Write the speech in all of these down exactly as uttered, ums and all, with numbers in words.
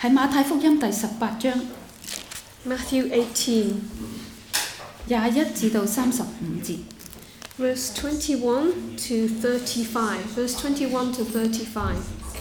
喺馬太福音第十八章 Matthew eighteen, 廿一至到三十五節。 verse twenty-one to thirty-five. Verse twenty-one to thirty-five.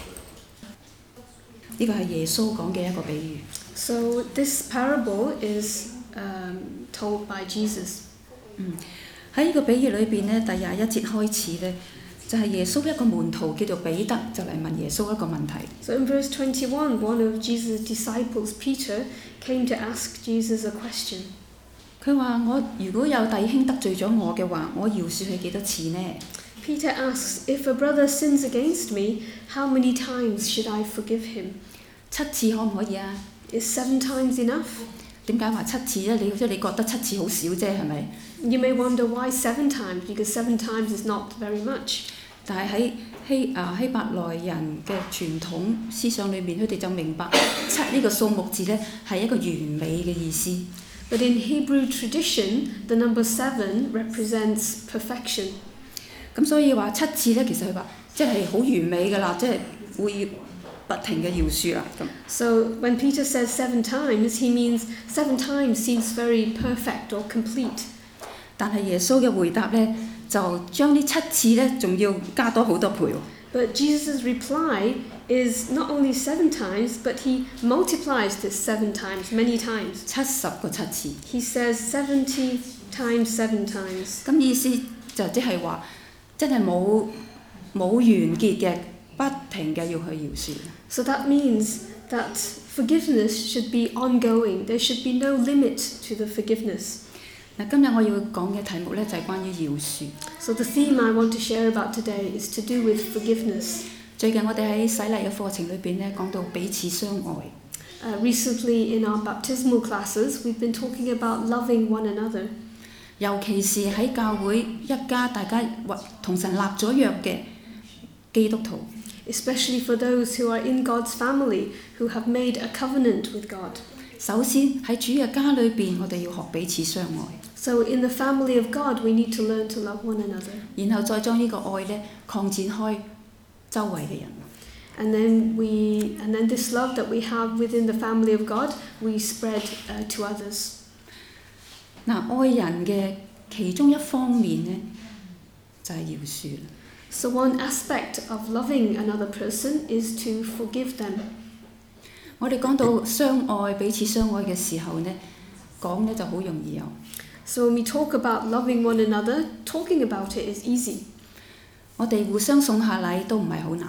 呢個係耶穌講嘅一個比喻。 So this parable is um, told by Jesus. 嗯，喺呢個比喻裏邊咧，第廿一節開始咧，就係、是、耶穌一個門徒叫做彼得就嚟問耶穌一個問題。 So in verse twenty-one, one of Jesus' disciples, Peter, came to ask Jesus a question. 佢話：我如果有弟兄得罪咗我嘅話，我饒恕佢幾多次呢？ Peter asks, if a brother sins against me, how many times should I forgive him? 七次可唔可以啊？ Is seven times enough? 點解話七次咧？你即係你覺得七次好少啫，係咪？ You may wonder why seven times, because seven times is not very much. 但係喺希啊希伯來人嘅傳統思想裏面，佢哋就明白七呢個數目字咧係一個完美嘅意思。 But in Hebrew tradition, the number seven represents perfection. 咁所以話七次咧，其實佢話即係好完美㗎啦，即係會不停嘅饒恕啦咁。 So when Peter says seven times, he means seven times seems very perfect or complete. 但係耶穌嘅回答咧，就將呢七次咧，仲要加多好多倍喎。 But Jesus' reply is not only seven times, but he multiplies this seven times, many times. 七十個七次。 He says seventy times seven times. 咁意思就即係話，真係冇冇完結嘅，不停嘅要去饒恕。 So that means that forgiveness should be ongoing. There should be no limit to the forgiveness. 嗱，今日我要講嘅題目咧就係關於饒恕。 So the theme I want to share about today is to do with forgiveness. 最近我哋喺洗禮嘅課程裏邊咧講到彼此相愛。 Uh, recently in our baptismal classes, we've been talking about loving one another. 尤其是喺教會一家大家同神立咗約嘅基督徒。 Especially for those who are in God's family, who have made a covenant with God. 首先喺主嘅家裏邊，我哋要學彼此相愛。 So in the family of God, we need to learn to love one another. 然後再將呢個愛咧擴展開周圍嘅人。 And then we, and then this love that we have within the family of God, we spread uh, to others. 嗱，愛人嘅其中一方面咧，就係饒恕。 So one aspect of loving another person is to forgive them. 我哋講到相愛、彼此相愛嘅時候咧，講咧就好容易有。 So when we talk about loving one another, talking about it is easy. 我哋互相送下禮都唔係好難。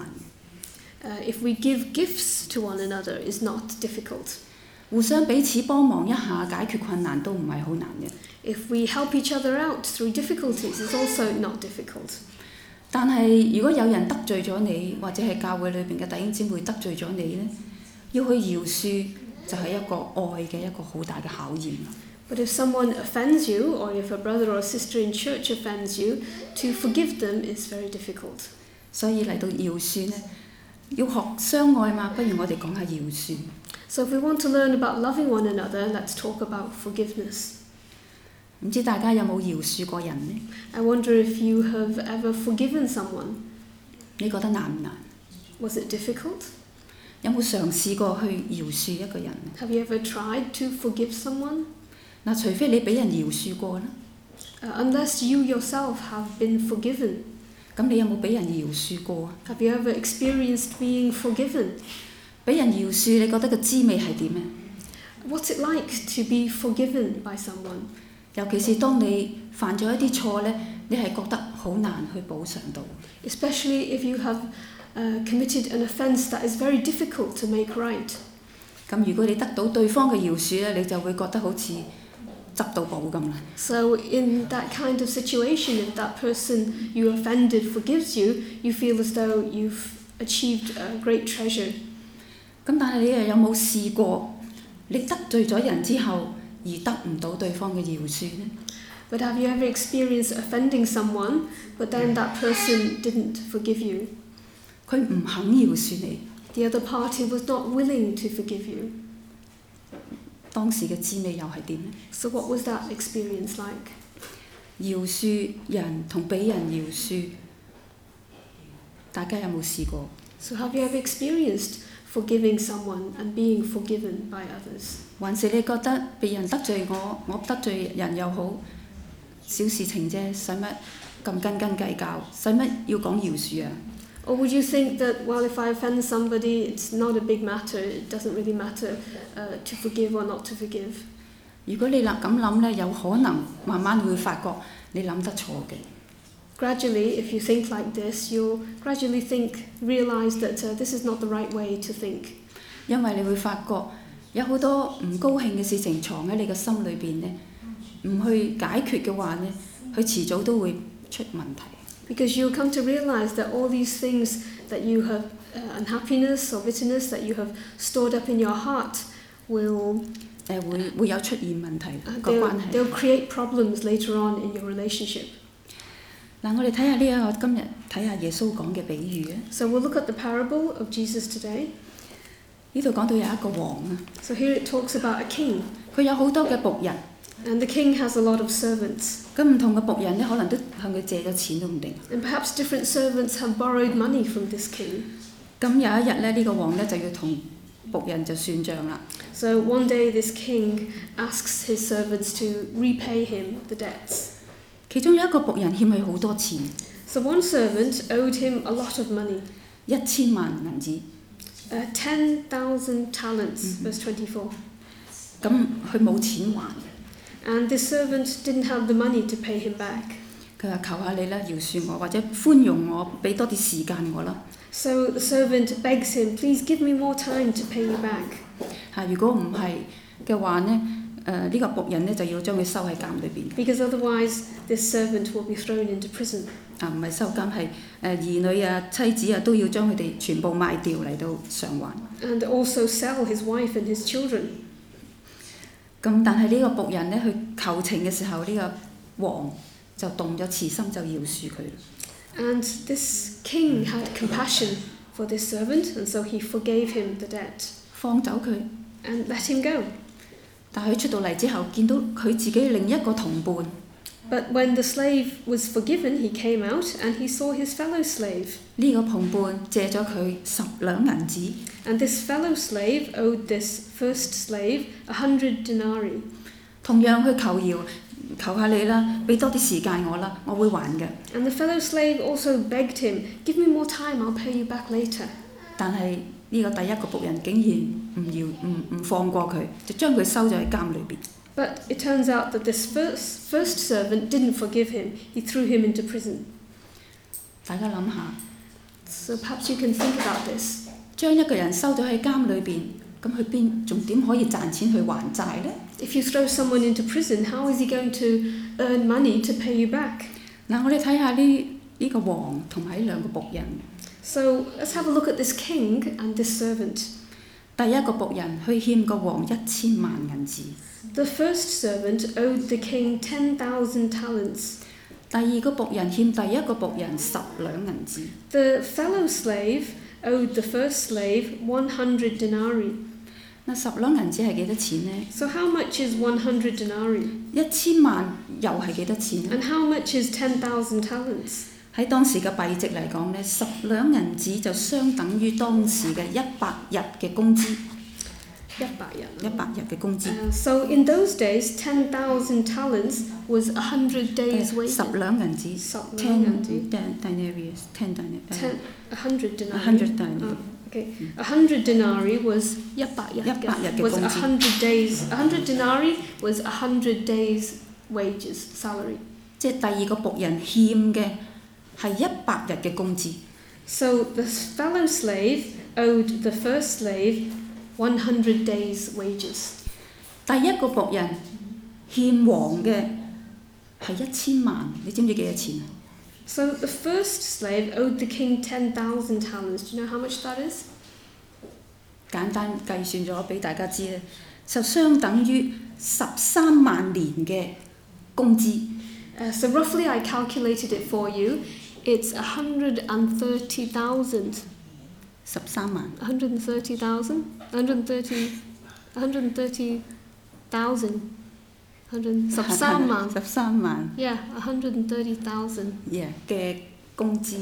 Uh, if we give gifts to one another, is not difficult. 互相彼此幫忙一下解決困難都唔係好難嘅。 If we help each other out through difficulties, is also not difficult. 但係如果有人得罪咗你，或者係教會裏邊嘅弟兄姊妹得罪咗你咧，要去饒恕就係一個愛嘅一個好大嘅考驗。 But if someone offends you, or if a brother or sister in church offends you, to forgive them is very difficult. 所以嚟到饒恕咧，要學相愛嘛，不如我哋講下饒恕。 So if we want to learn about loving one another, let's talk about forgiveness. 唔知大家有冇饒恕過人呢？ I wonder if you have ever forgiven someone. 你覺得難唔難？ Was it difficult? 有冇嘗試過去饒恕一個人呢？ Have you ever tried to forgive someone? 嗱，除非你俾人饒恕過啦， Uh, unless you yourself have been forgiven. 咁你有冇俾人饒恕過啊？ Have you ever experienced being forgiven? 俾人饒恕，你覺得個滋味係點啊？ What's it like to be forgiven by someone? 尤其是當你犯咗一啲錯咧，你係覺得好難去補償到。 Especially if you have uh, committed an offence that is very difficult to make right. 咁如果你得到對方嘅饒恕咧，你就會覺得好似執到寶咁啦。 So in that kind of situation, if that person you offended forgives you, you feel as though you've achieved a great treasure. 咁但係你又有冇試過，你得罪咗人之後而得唔到對方嘅饒恕呢？ But have you ever experienced offending someone, but then that person didn't forgive you? 佢唔肯饒恕你， The other party was not willing to forgive you. 當時嘅滋味又係點呢？ So what was that experience like? 饒恕人同俾人饒恕，大家有冇試過？ So have you ever experienced forgiving someone and being forgiven by others? 還是你覺得別人得罪我，我得罪人又好，小事情啫，使乜咁斤斤計較？使乜要講饒恕啊？ Or would you think that, well, if I offend somebody, it's not a big matter, it doesn't really matter uh, to forgive or not to forgive? 如果你諗咁諗呢，有可能慢慢會發覺你諗得錯嘅。 Gradually, if you think like this, you'll gradually think, realise that uh, this is not the right way to think. 因為你會發覺有好多唔高興嘅事情藏喺你嘅心裏邊呢，唔去解決嘅話呢，佢遲早都會出問題。 Because you'll come to realise that all these things that you have, uh, unhappiness or bitterness that you have stored up in your heart, will 誒會會有出現問題 uh, 個 they'll, 關係。 they'll create problems later on in your relationship. 嗱，我哋睇下呢一個今日睇下耶穌講嘅比喻啊。 So we'll look at the parable of Jesus today. 呢度講到有一個王啊， So here it talks about a king, 佢有好多嘅僕人， and the king has a lot of servants. 咁唔同嘅僕人呢，可能都向佢借咗錢都唔定。 And perhaps different servants have borrowed money from this king. 咁有一日呢，呢、呢個王呢就要同僕人就算賬啦。 So one day this king asks his servants to repay him the debts. 其中有一個僕人欠佢好多錢， So one servant owed him a lot of money, 一千萬銀紙。 uh, ten thousand talents, verse twenty-four. 咁佢冇錢還， And this servant didn't have the money to pay him back. 佢話求下你啦，饒恕我或者寬容我，俾多啲時間我啦。 So the servant begs him, please give me more time to pay you back. 嚇，如果唔係嘅話呢，誒、呃、呢、個僕人呢就要將佢收喺監裏邊。 Because otherwise this servant will be thrown into prison. 啊，唔係收監係誒兒女啊、妻子啊都要將佢哋全部賣掉嚟到償還。 And also sell his wife and his children. 咁但係呢個僕人呢，去求情嘅時候，呢、個王就動咗慈心，就饒恕佢。 And this king had compassion for this servant, and so he forgave him the debt 放走佢。 and let him go. 但係佢出到嚟之後，見到佢自己另一個同伴， But when the slave was forgiven, he came out and he saw his fellow slave. 呢、個同伴借咗佢十兩銀子。 And this fellow slave owed this first slave a hundred denarii. 同樣去求饒，求下你啦，俾多啲時間我啦，我會還嘅。 And the fellow slave also begged him, give me more time, I'll pay you back later. 但係呢個第一個僕人竟然唔要唔唔放過佢，就將佢收咗喺監裏邊。 But it turns out that this first, first servant didn't forgive him. He threw him into prison. 大家諗下， So perhaps you can think about this. 將一個人收咗喺監裏邊，咁佢邊仲點可以賺錢去還債呢？ If you throw someone into prison, how is he going to earn money to pay you back? 嗱，我哋睇下呢呢個王同埋呢兩個僕人。 So let's have a look at this king and this servant. 第一個僕人去欠個王一千萬銀子， The first servant owed the king ten thousand talents. 第二個僕人欠第一個僕人十兩銀子。 The fellow slave owed the first slave one hundred denarii. 嗱，十兩銀子係幾多錢呢？ So how much is one hundred denarii? 一千萬又係幾多錢呢？ And how much is ten thousand talents? 喺當時嘅幣值嚟講呢，十兩銀子就相等於當時嘅一百日嘅工資。一百日嘅工資。 Uh, so in those days, ten thousand talents was a hundred days' wages. 十兩銀子。 十兩銀子。 ten denarius, ten denarius. Ten, a hundred denarii. A hundred denarii. Uh, okay, a hundred denarii was 一百日嘅。 一百日嘅 Was 工 a 資。 hundred days. A hundred denarii was a hundred days' wages salary. 即係第二個僕人欠嘅係一百日嘅工資。 So the fellow slave owed the first slave one hundred days' wages. 第一個僕人欠王嘅係一千萬，你知唔知幾多錢啊？ So the first slave owed the king ten thousand talents. Do you know how much that is? 簡單計算咗俾大家知咧，就相等於十三萬年嘅工資。 Uh, so roughly I calculated it for you. It's one hundred thirty thousand. 十三萬。 one hundred thirty thousand? one hundred thirty, one hundred thirty thousand. one hundred 十三萬。 十三萬。 Yeah, one hundred thirty thousand. Yeah 嘅工資啊。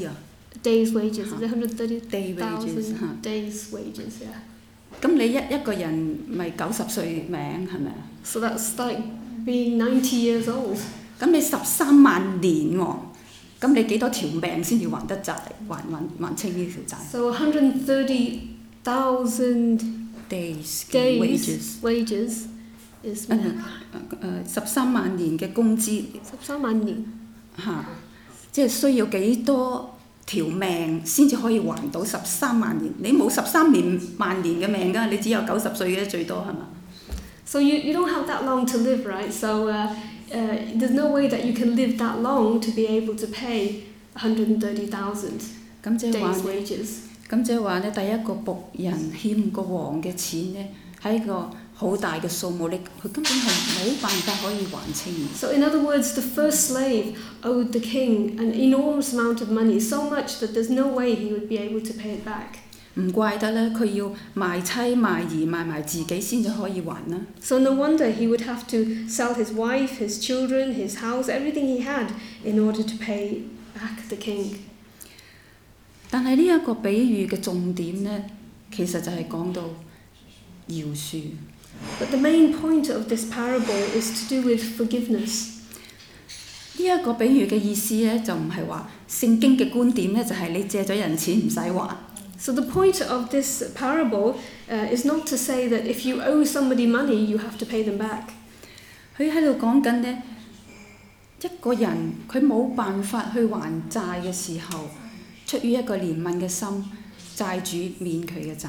day's wages. Is it one hundred thirty Day wages， 嚇 thousand days wages? Yeah. 咁你一一個人咪九十歲命係咪啊？ So that's like being ninety years old. 咁你十三萬年喎，咁你幾多條命先至還得債，還還還清呢條債 So one hundred thirty thousand ？Days 嘅 wages， days wages is 誒誒十三萬年嘅工資十三萬年。 嚇，即係需要幾多條命先至可以還到十三萬年？你冇十三年萬年嘅命㗎，你只有九十歲嘅最多係嘛？ So you, you don't have that long to live, right? So uh, uh, there's no way that you can live that long to be able to pay one hundred thirty thousand 咁即係話 days 咧， wages. 咁即係話咧，第一個僕人欠個王嘅錢咧，係一個好大嘅數目，你佢根本係冇辦法可以還清。 So in other words, the first slave owed the king an enormous amount of money, so much that there's no way he would be able to pay it back. 唔怪得咧，佢要賣妻賣兒賣埋自己先至可以還啦。 So no wonder he would have to sell his wife, his children, his house, everything he had in order to pay back the king. 但係呢一個比喻嘅重點咧，其實就係講到饒恕。 But the main point of this parable is to do with forgiveness. 呢一個比喻嘅意思咧，就唔係話聖經嘅觀點咧，就係你借咗人錢唔使還。 So the point of this parable uh, is not to say that if you owe somebody money, you have to pay them back. 佢喺度講緊咧，一個人佢冇辦法去還債嘅時候，出於一個憐憫嘅心，債主免佢嘅債。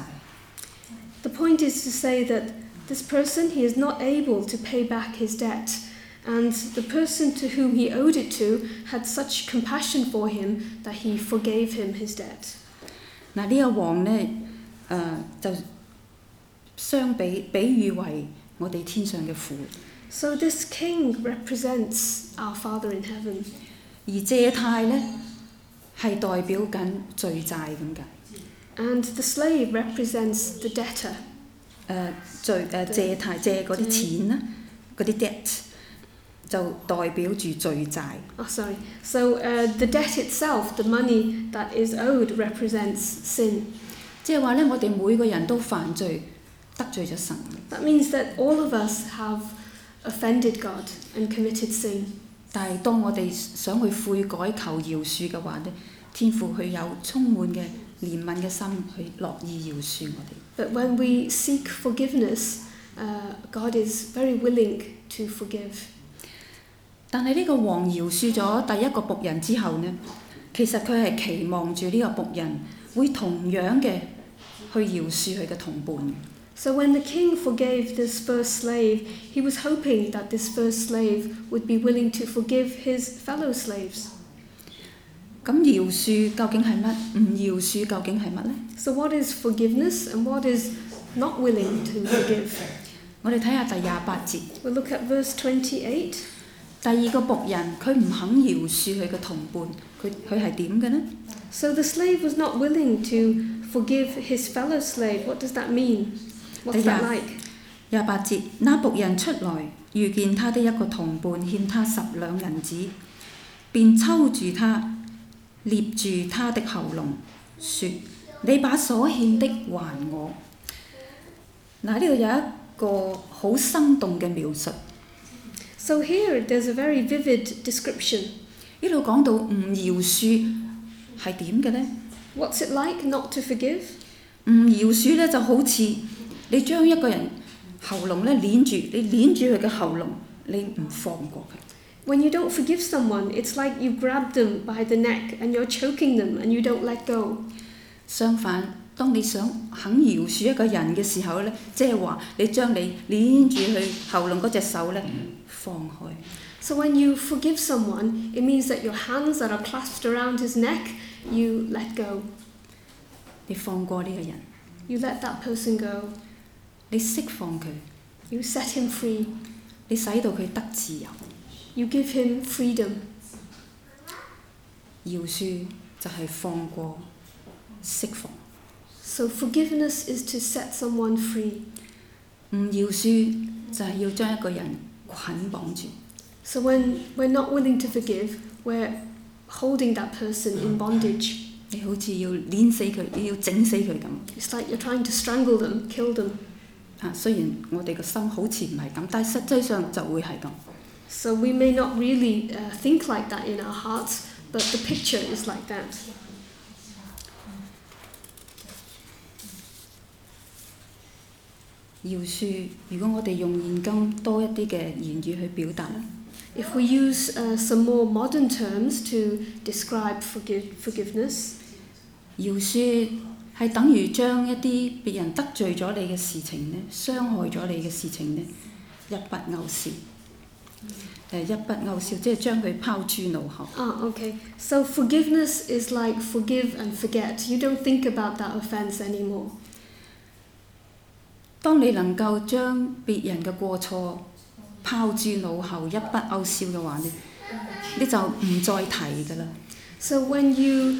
The point is to say that this person, he is not able to pay back his debt. And the person to whom he owed it to had such compassion for him that he forgave him his debt. 嗱呢個王咧，誒、就相比比喻為我哋天上嘅父， So this king represents our Father in heaven. 而借貸咧係代表緊罪債咁解。 And the slave represents the debtor. 誒、罪誒、借貸借嗰啲錢啦，嗰啲 debt 就代表住罪債。 Oh, sorry. So uh, the debt itself, the money that is owed, represents sin. 即係話咧，我哋每個人都犯罪，得罪咗神。 That means that all of us have offended God and committed sin. 但係當我哋想去悔改求饒恕嘅話咧，天父佢有充滿嘅憐憫嘅心，去樂意饒恕我哋。 But when we seek forgiveness, uh, God is very willing to forgive. 但係呢個王饒恕咗第一個僕人之後呢，其實佢係期望住呢個僕人會同樣嘅去饒恕佢嘅同伴。 So when the king forgave this first slave, he was hoping that this first slave would be willing to forgive his fellow slaves. 咁饒恕究竟係乜？唔饒恕究竟係乜呢？ So what is forgiveness and what is not willing to forgive? 我哋睇下第廿八節。 We'll look at verse twenty-eight. 第二個僕人佢唔肯饒恕佢嘅同伴，佢佢係點嘅呢？ So the slave was not willing to forgive his fellow slave. What does that mean? What's that Yeah. like? 廿八節，那僕人出來，遇見他的一個同伴欠他十兩銀子，便抽住他，捏住他的喉嚨，說：你把所欠的還我。嗱，呢度有一個好生動嘅描述。 So here there's a very vivid description. 呢度講到唔饒恕係點嘅呢？ What's it like not to forgive? 唔饒恕咧就好似你將一個人喉嚨咧捏住，你捏住佢嘅喉嚨，你唔放過佢。 When you don't forgive someone, it's like you grab them by the neck and you're choking them and you don't let go. 相反，當你想肯饒恕一個人嘅時候咧，即係話你將你捏住佢喉嚨嗰隻手咧放開。 So when you forgive someone, it means that your hands that are clasped around his neck, you let go. 你放過呢個人， You let that person go. 你釋放佢， You set him free. 你使到佢得自由。 You give him freedom. 饒恕就係放過、釋放。 So forgiveness is to set someone free. 唔饒恕就係要將一個人捆綁住。 So when we're not willing to forgive, we're holding that person in bondage. 你好似要碾死佢，你要整死佢咁。 It's like you're trying to strangle them, kill them. 啊，雖然我哋個心好似唔係咁，但係實際上就會係咁。 So we may not really uh, think like that in our hearts, but the picture is like that. 饒恕，如果我哋用現今多一啲嘅言語去表達， If we use uh, some more modern terms to describe forgive, forgiveness, 饒恕係等於將一啲別人得罪咗你嘅事情呢，傷害咗你嘅事情呢，一筆勾銷。誒一筆勾銷，即係將佢拋諸腦後。 Ah, okay. So forgiveness is like forgive and forget. You don't think about that offence anymore. 當你能夠將別人嘅過錯拋諸腦後，一筆勾銷嘅話呢，你就唔再提㗎啦。 So when you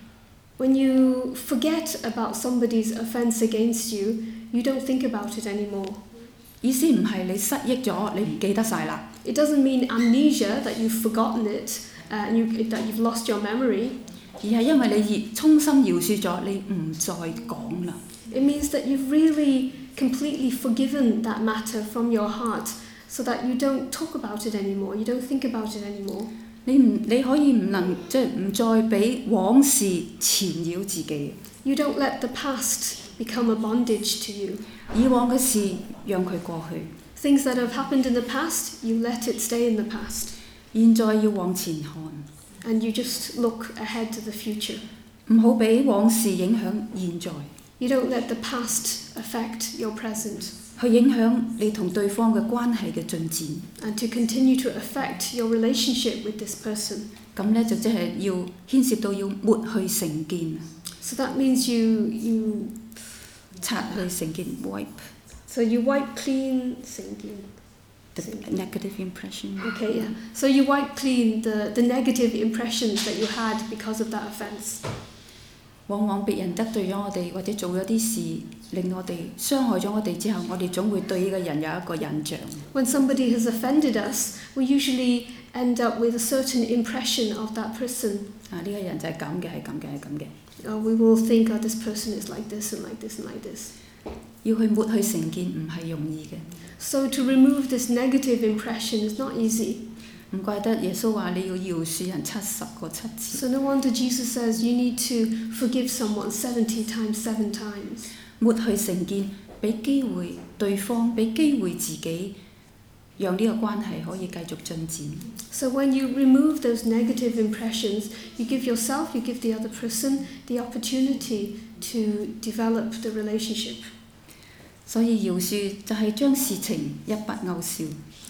when you forget about somebody's offence against you, you don't think about it anymore. 意思唔係你失憶咗，你唔記得晒啦。 It doesn't mean amnesia, that you've forgotten it, uh, and you, that you've lost your memory. 而係因為你熱衷心饒恕咗，你唔再講啦。 It means that you've really completely forgiven that matter from your heart, so that you don't talk about it anymore, you don't think about it anymore. 你唔你可以唔能即係唔再俾往事纏繞自己。 You don't let the past become a bondage to you. 以往嘅事讓佢過去， Things that have happened in the past, you let it stay in the past. 現在要往前看， And you just look ahead to the future. 唔好俾往事影響現在， You don't let the past affect your present, 去影響你同對方嘅關係嘅進展。 and to continue to affect your relationship with this person. 咁呢就即係要牽涉到要抹去成見， So that means you you 擦去成見 wipe so you wipe clean thinking. the negative impression。 Okay, yeah. So you wipe clean the, the negative impressions that you had because of that offence. 往往別人得罪咗我哋，或者做咗啲事令我哋傷害咗我哋之後，我哋總會對呢個人有一個印象。 When somebody has offended us, we usually end up with a certain impression of that person. 啊，呢個人就係咁嘅，係咁嘅，係咁嘅。 Uh, we will think, oh, this person is like this and like this and like this. 要去抹去成見唔係容易嘅， So to remove this negative impression is not easy. 唔怪得耶穌話你要饒恕人七十個七次。 So no wonder Jesus says you need to forgive someone seventy times, seven times. 抹去成見，俾機會對方，俾機會自己，讓呢個關係可以繼續進展。 So when you remove those negative impressions, you give yourself, you give the other person the opportunity to develop the relationship. 所以饒恕就係將事情一筆勾銷。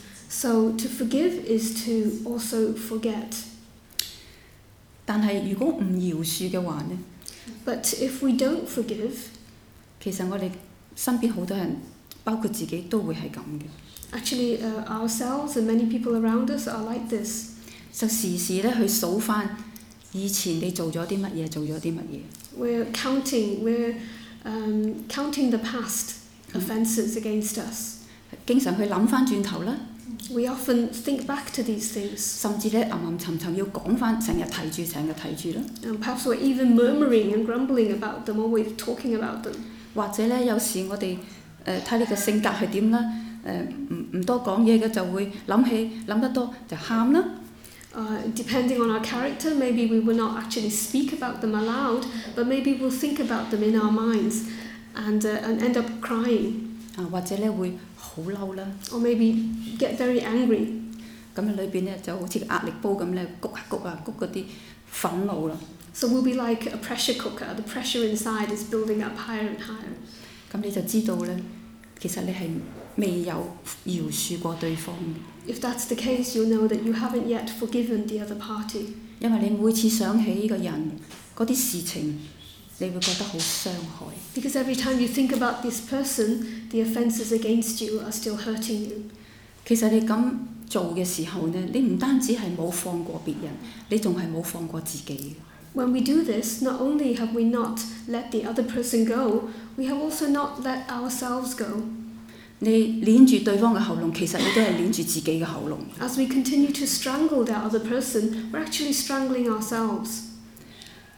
So to forgive is to also forget. 但係如果唔饒恕嘅話呢， But if we don't forgive, 其實我哋身邊好多人，包括自己都會係咁嘅， actually uh, ourselves and many people around us are like this. 就時時咧去數翻以前你做咗啲乜嘢，做咗啲乜嘢。 We're counting, we're um, counting the past offences against us. 經常去諗翻轉頭啦， We often think back to these things. 甚至咧吟吟沉沉要講翻，成日提住，成日提住啦。 And perhaps we're even murmuring and grumbling about them, always talking about them. 或者咧有時我哋誒睇你嘅性格係點啦，誒唔唔多講嘢嘅就會諗起諗得多就喊啦。 Uh, depending on our character, maybe we will not actually speak about them aloud, but maybe we'll think about them in our minds and, uh, and end up crying. 啊，或者咧會好嬲啦， Or maybe get very angry. 咁喺裏邊咧就好似壓力煲咁咧，谷下谷啊谷嗰啲憤怒啦。 So we'll be like a pressure cooker. The pressure inside is building up higher and higher. 咁你就知道咧，其實你係未有饒恕過對方嘅， If that's the case, you'll know that you haven't yet forgiven the other party. 因為你每次想起呢個人嗰啲事情，你會覺得好傷害。 Because every time you think about this person, the offences against you are still hurting you. 其實你咁做嘅時候呢，你唔單止係冇放過別人，你仲係冇放過自己。 When we do this, not only have we not let the other person go, we have also not let ourselves go. 你捏住對方嘅喉嚨，其實你都係捏住自己嘅喉嚨。 As we continue to strangle that other person, we're actually strangling ourselves.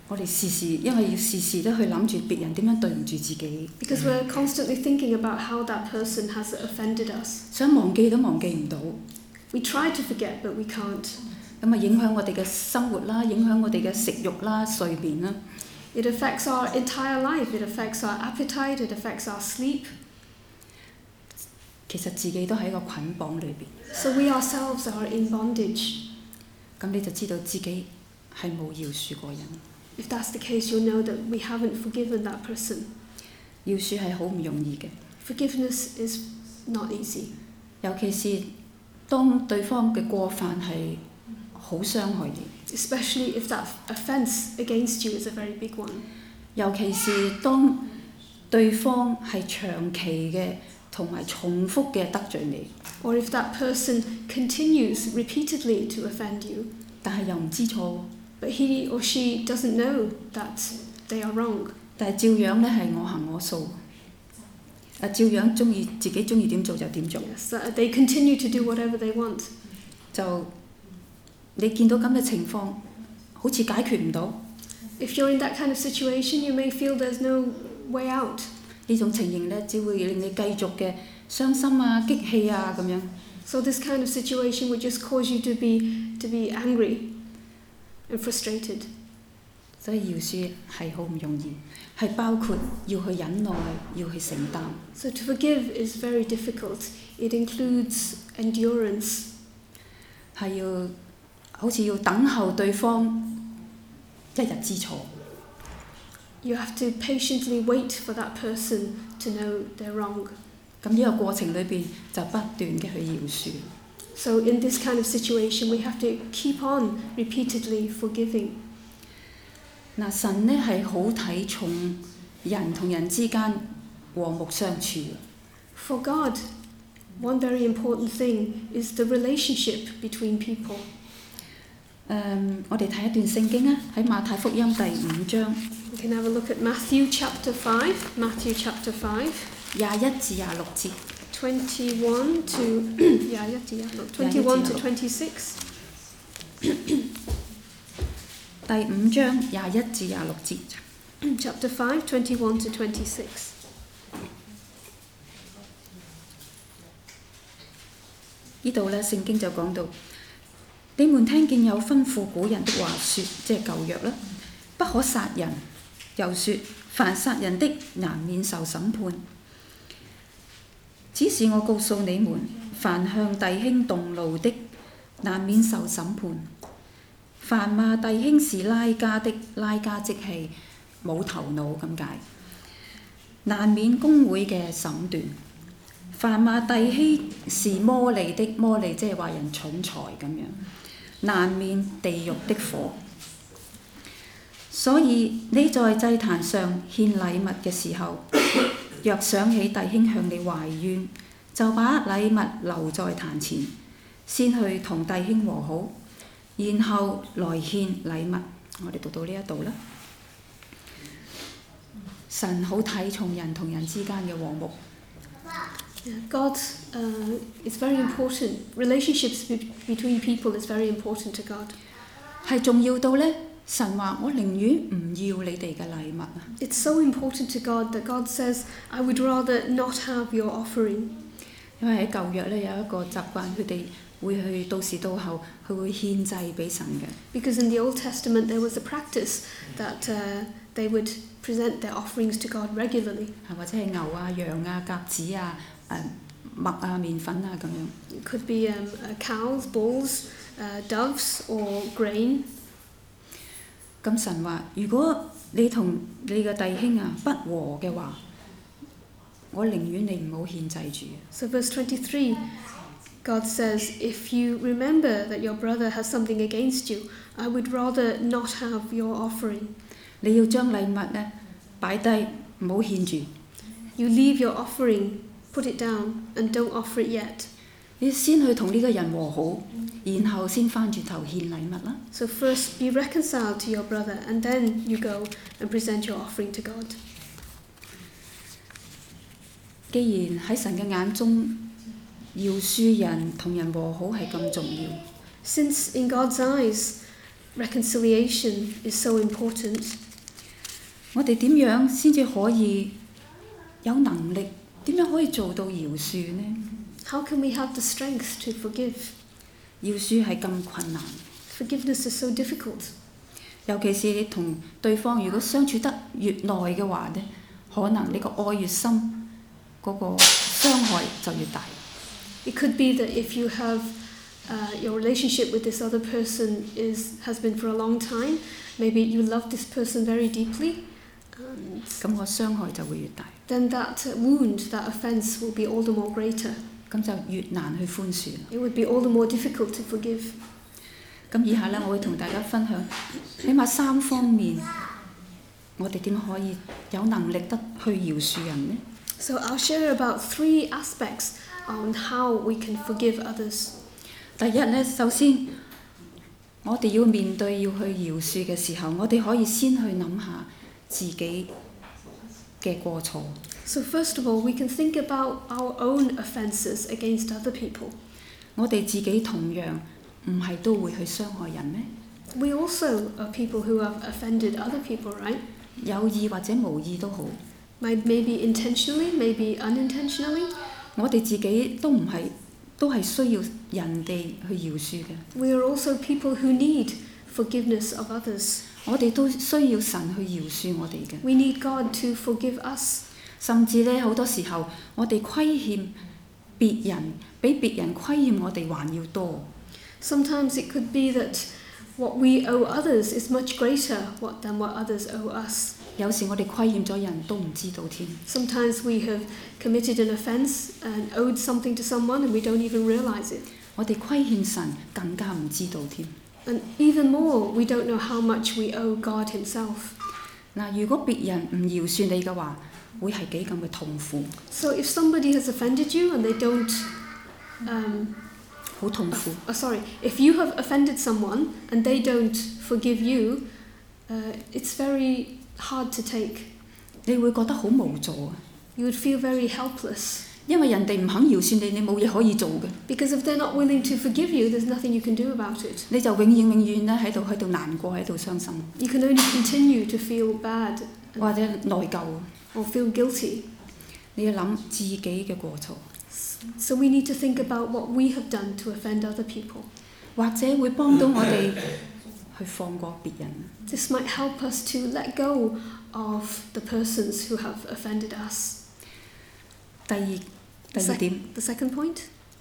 我哋時時因為要時時都去諗住別人點樣對唔住自己， Because we're constantly thinking about how that person has offended us. 想忘記都忘記唔到， We try to forget, but we can't. 咁啊影響我哋嘅生活啦，影響我哋嘅食慾啦、睡眠啦。 It affects our entire life. It affects our appetite. It affects our sleep. 其實自己都喺一個捆綁裏邊， So we ourselves are in bondage. 咁你就知道自己係冇饒恕過人。 If that's the case, you'll know that we haven't forgiven that person. 饒恕係好唔容易嘅， Forgiveness is not easy, 尤其是當對方嘅過犯係好傷害你， especially if that offence against you is a very big one. 尤其是當對方係長期嘅同埋重複嘅得罪你， Or if that person continues repeatedly to offend you, 但係又唔知錯喎， but he or she doesn't know that they are wrong. 但係照樣咧係我行我素，啊照樣中意自己中意點做就點做， Yes, that they continue to do whatever they want. 就你見到咁嘅情況，好似解決唔到， If you're in that kind of situation, you may feel there's no way out. 呢種情形咧只會令你繼續嘅傷心啊、激氣啊咁樣。 So this kind of situation would just cause you to be to be angry and frustrated. 所以饒恕係好唔容易，係包括要去忍耐，要去承擔。 So to forgive is very difficult. It includes endurance. 係要好似要等候對方一日之錯。 You have to patiently wait for that person to know they're wrong. 咁呢個過程裏邊就不斷嘅去饒恕。 So in this kind of situation, we have to keep on repeatedly forgiving. 嗱，神呢係好睇重人同人之間和睦相處。 For God, one very important thing is the relationship between people. 誒，我哋睇一段聖經啊，喺馬太福音第五章 We can have a look at Matthew chapter five. Matthew chapter five, 廿一至廿六節。 twenty-one to yeah, yeah, yeah, no, twenty-one to twenty-six. 第五章廿一至廿六節。 Chapter five, twenty-one to twenty-six. 呢度咧聖經就講到，你們聽見有吩咐古人的話說，即係舊約啦，不可殺人，又說凡殺人的難免受審判。只是我告訴你們，凡向弟兄動怒的，難免受審判；凡罵弟兄是拉加的，拉加即係冇頭腦咁解，難免公會嘅審斷；凡罵弟兄是魔利的，魔利即係話人蠢材咁樣，難免地獄的火。所以你在祭壇上獻禮物嘅時候，若想起弟兄向你懷怨，就把禮物留在壇前，先去同弟兄和好，然後來獻禮物。我哋讀到呢一度啦。神好睇重人同人之間嘅和睦。 Yeah, God uh, is very important. Relationships be- between people is very important to God. 係重要到呢，神話我寧願唔要你哋嘅禮物啊！ It's so important to God that God says, I would rather not have your offering. 因為喺舊約咧有一個習慣，佢哋會去到時到後，佢會獻祭俾神嘅。 Because in the Old Testament there was a practice that uh, they would present their offerings to God regularly. 啊，或者係牛啊、羊啊、鴿子啊、誒、麥啊、麵粉啊咁樣。 It could be um, uh, cows, bulls, uh, doves or grain. 咁神話：如果你同你嘅弟兄啊不和嘅話，我寧願你唔好獻祭住。 So verse twenty-three, God says, if you remember that your brother has something against you, I would rather not have your offering. 你要將禮物咧擺低，唔好獻住。 You leave your offering, put it down, and don't offer it yet. 你先去同呢個人和好，然後先翻轉頭獻禮物啦。 So first be reconciled to your brother, and then you go and present your offering to God. 既然喺神嘅眼中，饒恕人同人和好係咁重要， Since in God's eyes, reconciliation is so important. 我哋點樣先至可以有能力？點樣可以做到饒恕呢？ How can we have the strength to forgive? 饒恕係咁困難， Forgiveness is so difficult. 尤其是你同對方如果相處得越耐嘅話呢，可能你個愛越深，嗰、個傷害就越大。 It could be that if you have uh, your relationship with this other person is has been for a long time, maybe you love this person very deeply, and 咁個傷害就會越大， then that wound, that offence will be all the more greater. 咁就越難去寬恕。 It would be all the more difficult to forgive. 咁以下呢，我會同大家分享，起碼三方面，我哋點可以有能力得去饒恕人呢？ So I'll share about three aspects on how we can forgive others. 第一呢，首先我哋要面對要去饒恕嘅時候，我哋可以先去諗下自己嘅過錯。 So first of all, we can think about our own offences against other people. 我哋自己同樣唔係都會去傷害人咩？ We also are people who have offended other people, right? 有意或者無意都好， Might maybe intentionally, maybe unintentionally. 我哋自己都唔係都係需要人哋去饒恕嘅。 We are also people who need forgiveness of others. 我哋都需要神去饒恕我哋嘅。 We need God to forgive us. 甚至咧好多時候，我哋虧欠別人，比別人虧欠我哋還要多。 Sometimes it could be that what we owe others is much greater what, than what others owe us. 有時我哋虧欠咗人都唔知道添。 Sometimes we have committed an offence and owed something to someone and we don't even realise it. 我哋虧欠神更加唔知道添。 And even more, we don't know how much we owe God Himself. 嗱，如果別人唔饒恕你嘅話，會係幾咁嘅痛苦， So if somebody has offended you and they don't, um, 好痛苦。 oh, sorry, if you have offended someone and they don't forgive you, uh, it's very hard to take. 你會覺得好無助啊， You would feel very helpless 因為人哋唔肯饒恕你，你冇嘢可以做嘅， because if they're not willing to forgive you, there's nothing you can do about it. 你就永遠永遠咧喺度喺度難過，喺度傷心， You can only continue to feel bad 或者內疚。 or feel guilty. 你要諗自己嘅過錯， So we need to think about what we have done to offend other people. 或者會幫到我哋去放過別人。 This might help us to let go of the persons who have offended us. 第二第二點， The second point,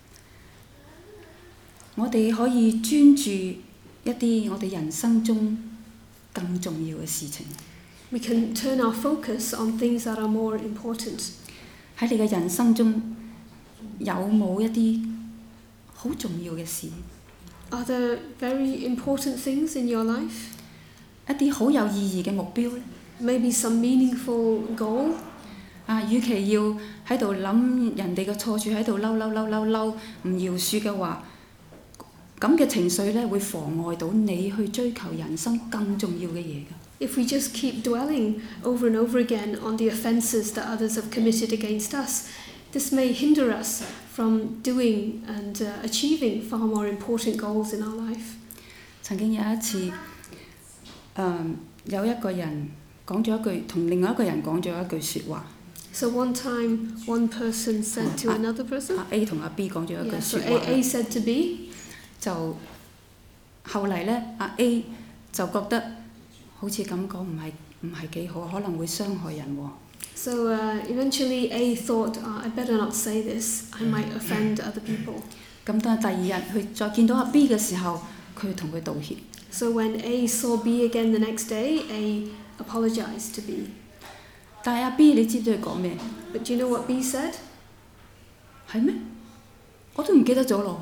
我哋可以專注一啲我哋人生中更重要嘅事情。 we can turn our focus on things that are more important. 喺你嘅人生中有冇一啲好重要嘅事？ Are there very important things in your life? 一啲好有意義嘅目標呢？ Maybe some meaningful goal? 啊，與其要喺度諗人哋嘅錯處，喺度嬲嬲嬲嬲嬲，唔饒恕嘅話，咁嘅情緒咧會妨礙到你去追求人生更重要嘅嘢㗎。 If we just keep dwelling over and over again on the offences that others have committed against us, this may hinder us from doing and uh, achieving far more important goals in our life. 曾經有一次，誒、有一個人講咗一句，同另外一個人講咗一句説話。 So one time, one person said to another person, 阿 A 同阿 B 講咗一句 yeah, so 説 A, 話 A said to B, 就後嚟咧，阿 A 就覺得好似咁講唔係唔係幾好，可能會傷害人喎。 so uh, eventually A thought, oh, I better not say this, I might offend other people. 咁但係第二日佢再見到阿 B 嘅時候，佢同佢道歉。 So when A saw B again the next day, A apologized to B. 但係阿 B 你知唔知佢講咩？ But do you know what B said? 係咩？我都唔記得咗咯。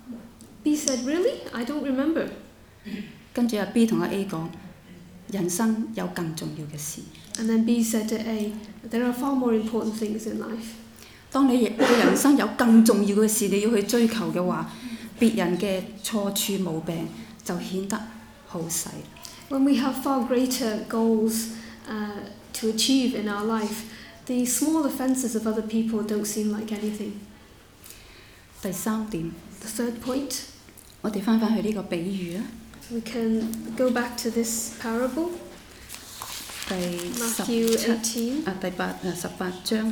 B said, really? I don't remember. 跟住阿 B 同阿 A 講，人生有更重要嘅事。 And then B said to A, there are far more important things in life. 當你嘅人生有更重要嘅事你要去追求嘅話，別人嘅錯處毛病就顯得好細。 When we have far greater goals uh, to achieve in our life, the small offences of other people don't seem like anything. 第三點， The third point, 我哋翻返去呢個比喻啦。 We can go back to this parable, 第 Matthew 十七 eighteen. 啊第八啊十八章。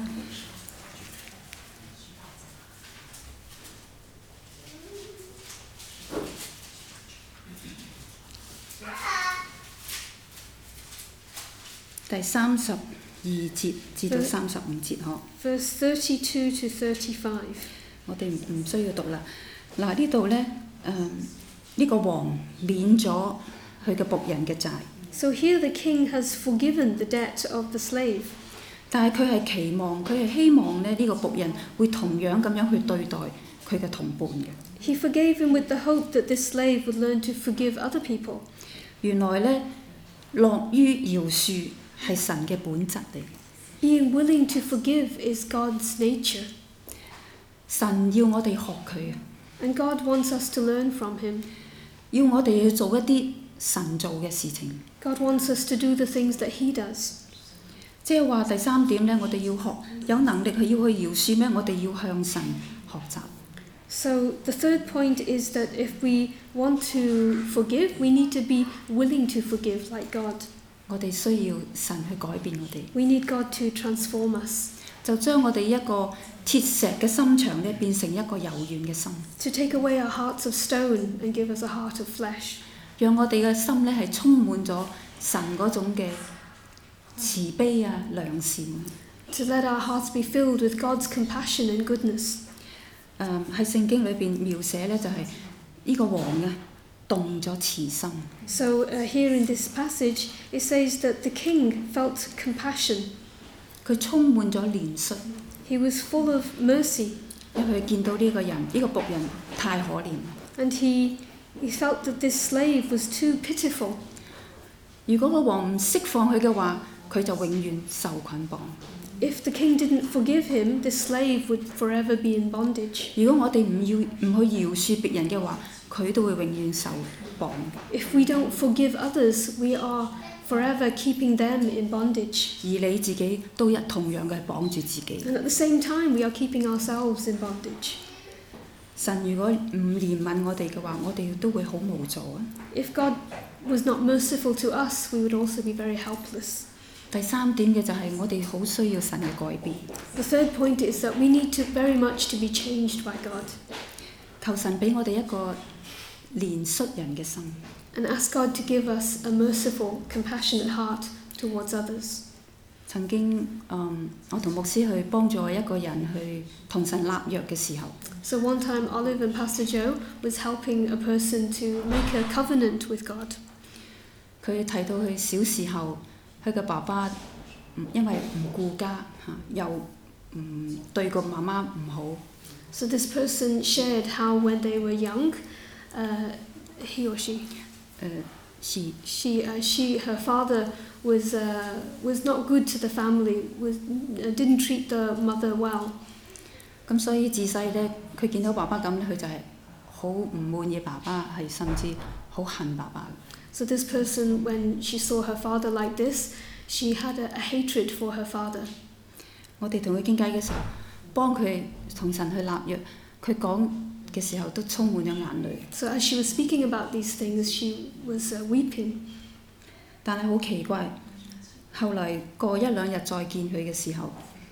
第三十二節至到三十五節呵， Verse thirty-two to thirty-five. 我哋唔唔需要讀啦。嗱呢度咧，誒、呢、個王免咗佢嘅僕人嘅債， So here the king has forgiven the debt of the slave, 但係佢係期望，佢係希望咧呢、個僕人會同樣咁樣去對待佢嘅同伴嘅。 he forgave him with the hope that this slave would learn to forgive other people. 原來咧，樂於饒恕係神嘅本質嚟。 Being willing to forgive is God's nature, 神要我哋學佢啊， and God wants us to learn from him. 要我哋去做一啲神做嘅事情。 God wants us to do the things that he does. 即係話第三點咧，我哋要學有能力係要去饒恕咩？我哋要向神學習。 So the third point is that if we want to forgive, we need to be willing to forgive like God. 我哋需要神去改變我哋， We need God to transform us, 就將我哋一個鐵石嘅心腸咧變成一個柔軟嘅心， to take away our hearts of stone and give us a heart of flesh, 讓我哋嘅心咧係充滿咗神嗰種嘅慈悲啊、良善。 to let our hearts be filled with God's compassion and goodness. 誒喺聖經裏邊描寫咧就係、呢個王啊動咗慈心， So uh, here in this passage, it says that the king felt compassion. 佢充滿咗憐恤， He was full of mercy, 因為佢見到呢個人呢、個僕人太可憐。 and he, he felt that this slave was too pitiful. 如果個王唔釋放佢嘅話，佢就永遠受捆綁。 If the king didn't forgive him, this slave would forever be in bondage. 如果我哋唔要唔去饒恕別人嘅話，佢都會永遠受綁。 If we don't forgive others, we are forever keeping them in bondage. 而你自己都一同樣嘅綁住自己。 And at the same time, we are keeping ourselves in bondage. 神如果唔憐憫我哋嘅話，我哋都會好無助啊！ If God was not merciful to us, we would also be very helpless. 第三點嘅就係我哋好需要神嘅改變， The third point is that we need to very much to be changed by God, 求神俾我哋一個憐恤人嘅心。 and ask God to give us a merciful, compassionate heart towards others. 曾經嗯，我同牧師去幫助一個人去同神立約嘅時候， So one time, Olive and Pastor Joe was helping a person to make a covenant with God. 佢提到佢小時候，佢嘅爸爸唔因為唔顧家嚇，又唔對個媽媽唔好， So this person shared how when they were young, uh, he or she, 誒是 she, uh, she, her father was uh, was not good to the family. Was uh, didn't treat the mother well. 咁所以自細咧，佢見到爸爸咁咧，佢就係好唔滿意爸爸，係甚至好恨爸爸。 So this person, when she saw her father like this, she had a, a hatred for her father. 我哋同佢傾偈嘅時候，幫佢同神去立約，佢講嘅時候都充滿咗眼淚。 So as she was speaking about these things, she was uh, weeping. 但係好奇怪，後嚟過一兩日再見佢嘅時候，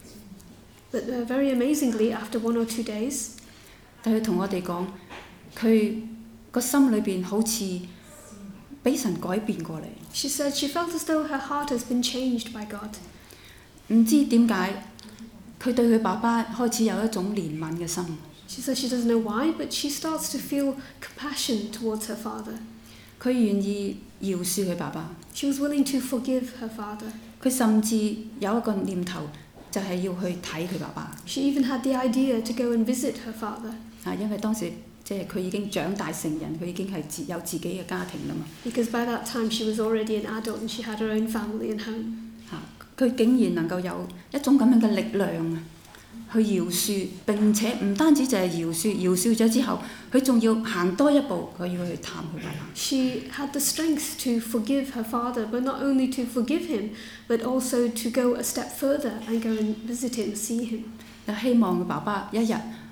But uh, very amazingly, after one or two days, 但佢同我哋講，佢個心裏邊好似俾神改變過嚟。 she said she felt as though her heart has been changed by God. 唔知點解佢對佢爸爸開始有一種憐憫嘅心。 She said she doesn't know why, but she starts to feel compassion towards her father. 佢願意饒恕佢爸爸， She was willing to forgive her father. 佢甚至有一個念頭就係要去睇佢爸爸。 She even had the idea to go and visit her father, 啊，因為當時即係佢已經長大成人，佢已經係自有自己嘅家庭啦嘛。 because by that time she was already an adult and she had her own family and home. 嚇，佢竟然能夠有一種咁樣嘅力量啊，去饒恕，並且唔單止就係饒恕，饒恕咗之後，佢仲要行多一步，佢要去探佢爸爸。 She had the strength to forgive her father, but not only to forgive him, but also to go a step further and go and visit him, see him. 就希望佢爸爸一日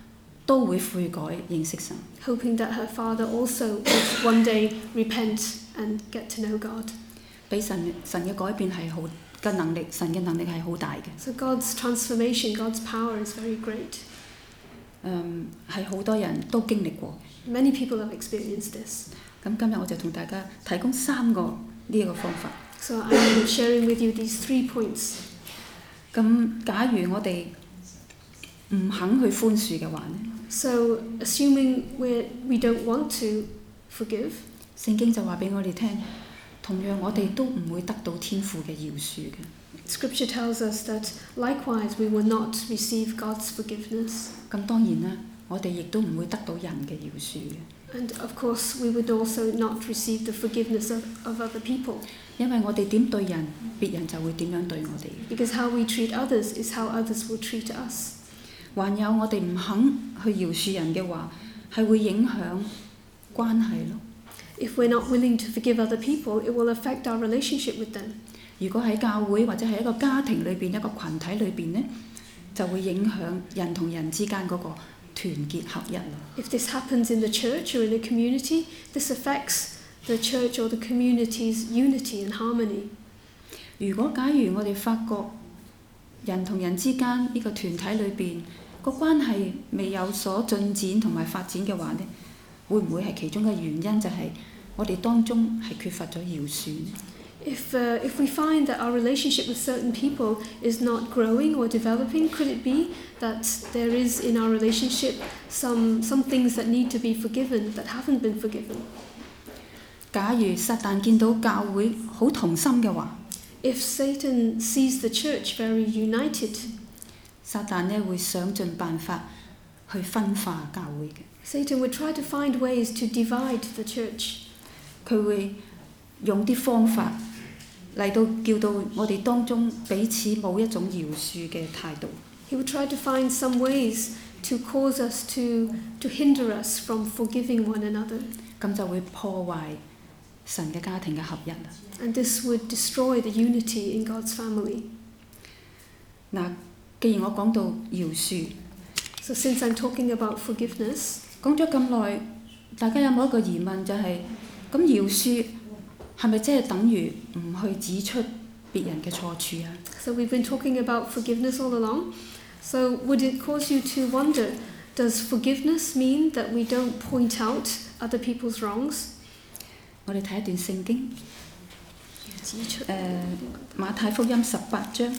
都會悔改認識神。 hoping that her father also would one day repent and get to know God. 俾神神嘅改變係好嘅能力，神嘅能力係好大嘅。 So God's transformation, God's power is very great. 嗯，係好多人都經歷過。 Many people have experienced this. 咁今日我就同大家提供三個呢一個方法。 So I'm sharing with you these three points. 咁假如我哋唔肯去寬恕嘅話呢， So assuming we we don't want to forgive, 聖經就話俾我哋聽，同樣我哋都唔會得到天父嘅饒恕嘅。 Scripture tells us that likewise we will not receive God's forgiveness. 咁當然啦，我哋亦都唔會得到人嘅饒恕嘅， And of course we would also not receive the forgiveness of, of other people. 因為我哋點對人，別人就會點樣對我哋。 Because how we treat others is how others will treat us. 還有我哋唔肯去饒恕人嘅話，係會影響關係咯。 If we're not willing to forgive other people, it will affect our relationship with them. 如果喺教會或者係一個家庭裏邊一個群體裏邊呢，就會影響人同人之間嗰個團結合一啦。 If this happens in the church or in a community, this affects the church or the community's unity and harmony. 如果假如我哋發覺人同人之間呢個團體裏邊個關係未有所進展同埋發展嘅話呢，會唔會係其中嘅原因就係我哋當中係缺乏咗饒恕呢？ If, uh, if we find that our relationship with certain people is not growing or developing, could it be that there is in our relationship some, some things that need to be forgiven that haven't been forgiven? 假如撒旦見到教會好同心嘅話， If Satan sees the church very united, 撒旦呢會想盡辦法去分化教會嘅， Satan would try to find ways to divide the church. 佢會用啲方法嚟到叫到我哋當中彼此冇一種饒恕嘅態度。 He would try to find some ways to cause us to, to hinder us from forgiving one another. 咁就會破壞神嘅家庭嘅合一啦。 And this would destroy the unity in God's family. 嗱，既然我講到饒恕， So since I'm talking about forgiveness, 講咗咁耐，大家有冇一個疑問就係、咁饒恕係咪即係等於唔去指出別人嘅錯處啊？ so we've been talking about forgiveness all along. So would it cause you to wonder, does forgiveness mean that we don't point out other people's wrongs? 我哋睇一段聖經， 指出。 誒、馬太福音十八章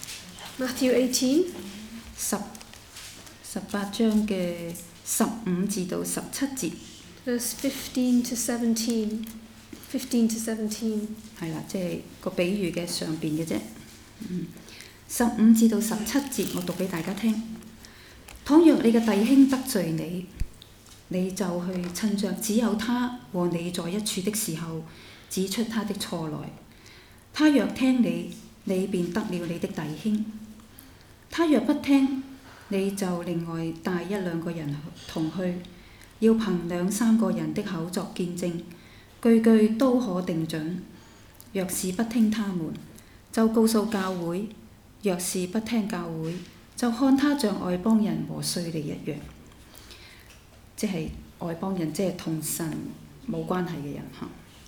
Matthew eighteen, 十十八章嘅十五至到十七節， verse fifteen to seventeen. fifteen to seventeen. 係啦，即係個比喻嘅上邊嘅啫。嗯，十五至到十七節，我讀俾大家聽。倘若你嘅弟兄得罪你，你就去趁着只有他和你在一處的時候，指出他的錯來。他若聽你，你便得了你的弟兄；他若不聽，你就另外帶一兩個人同去，要憑兩三個人的口作見證，句句都可定準。若是不聽他們，就告訴教會；若是不聽教會，就看他像外邦人和稅吏一樣。即係外邦人，即係同神冇關係嘅人嚇。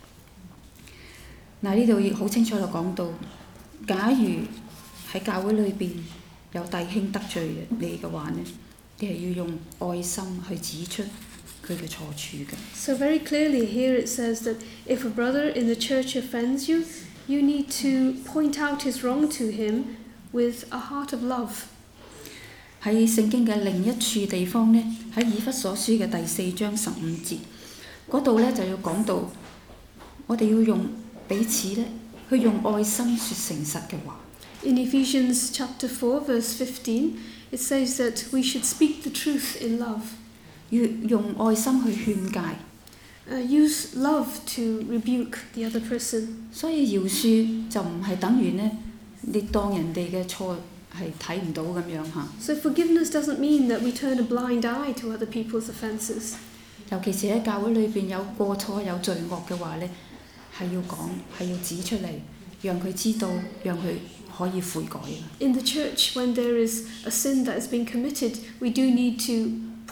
嗱，呢度亦好清楚就講到，假如喺教會裏邊有弟兄得罪你嘅話呢，你係要用愛心去指出佢嘅錯處嘅。 So very clearly here it says that if a brother in the church offends you, you need to point out his wrong to him with a heart of love. 喺聖經嘅另一處地方呢，喺以弗所書嘅第四章十五節嗰度呢，就要講到，我哋要用彼此呢去用愛心說誠實嘅話。 In Ephesians chapter four, verse fifteen, it says that we should speak the truth in love. 要用愛心去勸戒。 Uh, use love to rebuke the other person. 所以饒恕就唔係等於呢，你當人哋嘅錯係睇唔到咁樣嚇。 So forgiveness doesn't mean that we turn a blind eye to other people's offences. 尤其是喺教會裏邊有過錯有罪惡嘅話呢，係要講係要指出嚟，讓佢知道，讓佢可以悔改。 In the church, when there is a sin that has been committed, we do need to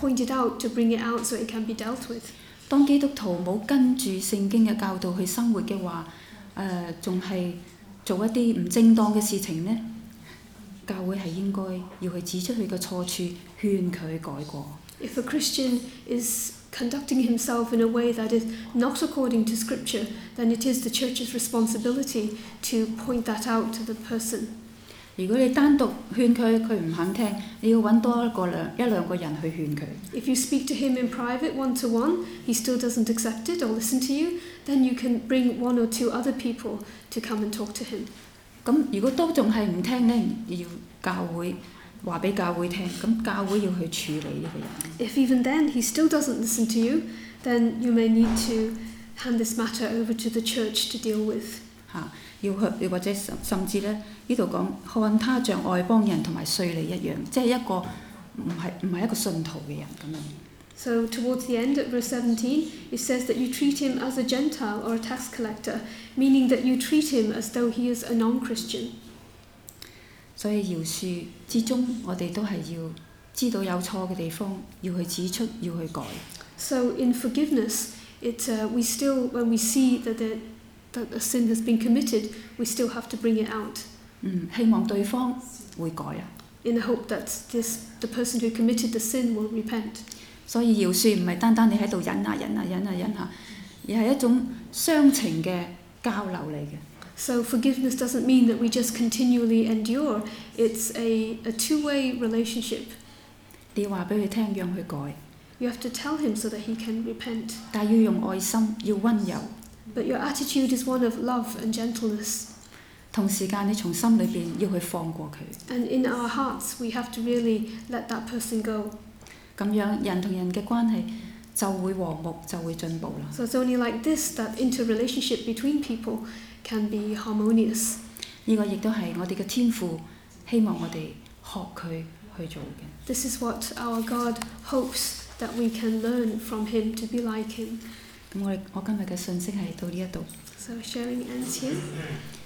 point it out to bring it out so it can be dealt with. 當基督徒冇跟住聖經嘅教導去生活嘅話，誒仲係做一啲唔正當嘅事情呢，教會係應該要去指出佢嘅錯處，勸佢改過。 If a Christian is conducting himself in a way that is not according to Scripture, then it is the church's responsibility to point that out to the person. 如果你單獨勸佢，佢唔肯聽，你要揾多一個兩一兩個人去勸佢。 If you speak to him in private, one to one, he still doesn't accept it or listen to you, then you can bring one or two other people to come and talk to him. 咁如果都仲係唔聽呢，要教會話俾教會聽，咁教會要去處理呢個人。 If even then he still doesn't listen to you, then you may need to hand this matter over to the church to deal with. 嚇，要去，或者甚甚至咧，呢度講看他像外邦人同埋稅吏一樣，即係一個唔係唔係一個信徒嘅人咁樣。 So towards the end at verse seventeen, it says that you treat him as a Gentile or a tax collector, meaning that you treat him as though he is a non-Christian. 所以饒恕之中，我哋都係要知道有錯嘅地方，要去指出，要去改。 So in forgiveness, it uh, we still, when we see that the, that a sin has been committed, we still have to bring it out. 嗯，希望對方會改啊。 In the hope that this the person who committed the sin will repent. 所以饒恕唔係單單你喺度忍下忍下忍下忍下，而係一種雙情嘅交流嚟嘅。 So forgiveness doesn't mean that we just continually endure. It's a, a two-way relationship. 你話俾佢聽，讓佢改。 You have to tell him so that he can repent. 但係要用愛心，要溫柔。 But your attitude is one of love and gentleness. 同時間你從心裏邊要去放過佢。 And in our hearts, we have to really let that person go. 咁樣人同人嘅關係就會和睦，就會進步啦。 So it's only like this that interrelationship between people can be harmonious. 呢個亦都係我哋嘅天父希望我哋學佢去做嘅。 This is what our God hopes that we can learn from him to be like him. 咁我哋我今日嘅信息係到呢一度。 So sharing ends here.